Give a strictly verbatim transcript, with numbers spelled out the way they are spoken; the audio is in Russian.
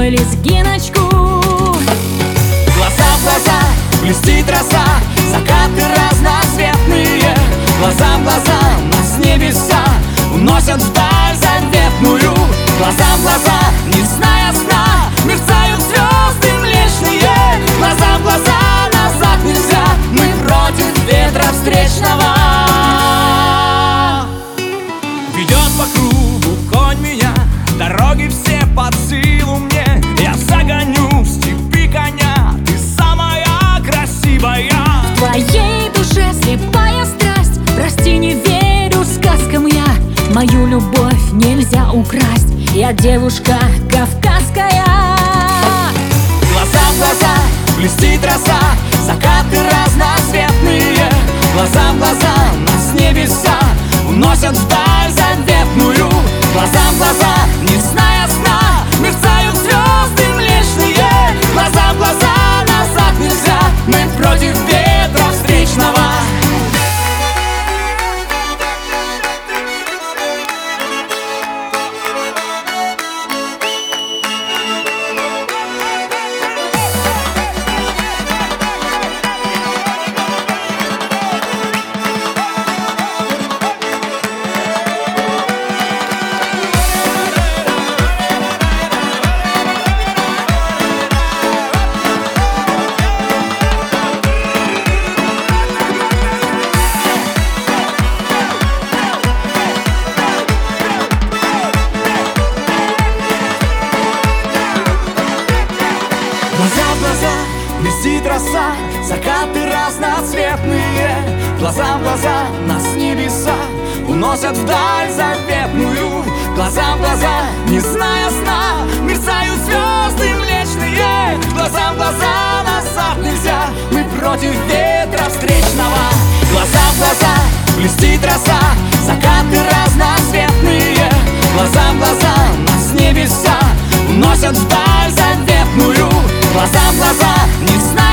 мой лезгиночку. Глаза в глаза блестит роса, закаты разноцветные. Глаза в глаза нас небеса уносят вдаль заветную. Глаза в глаза, не зная сна, мерцают звезды млечные. Глаза в глаза, назад нельзя, мы против ветра встречного. Ведет по кругу конь меня, дороги все под силу мне. Я загоню в степи коня, ты самая красивая. В твоей душе слепая страсть, прости, не верю сказкам я. Мою любовь нельзя украсть, я девушка кавказская. Глаза в глаза блестит роса, закаты разноцветные. Глаза в глаза нас небеса уносят вдаль заветную. Глаза в глаза, не зная сна, мерцают звезды млечные. Глаза в глаза, назад нельзя, мы против ветра встречного. Глаза в глаза блестит роса, закаты разноцветные. Глаза в глаза нас небеса уносят вдаль заветную. Глаза в глаза, не зная сна, мерцают звезды млечные. Глаза в глаза, назад нельзя, мы против ветра встречного. Глаза в глаза блестит роса, закаты разноцветные. Глаза в глаза нас небеса уносят вдаль заветную. Глаза в глаза, не зная